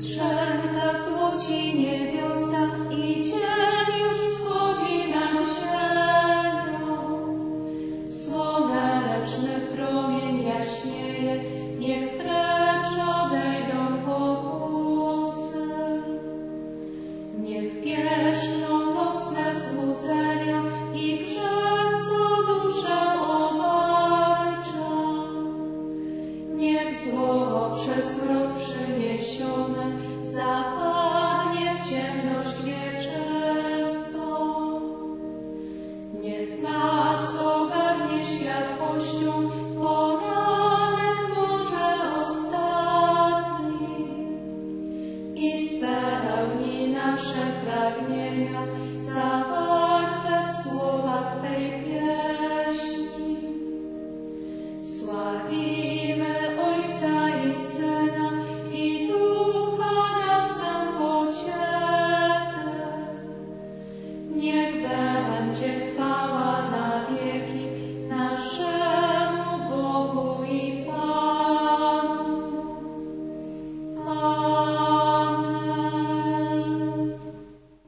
Jutrzenka złoci niebiosa i dzień już wschodzi nad ziemią. Słoneczny promień jaśnieje, niech precz odejdą pokusy. Niech pierzchną nocne złudzenia i grzech, co duszę obarcza. Niech zło przez mrok przyniesione zapadnie w ciemność wieku.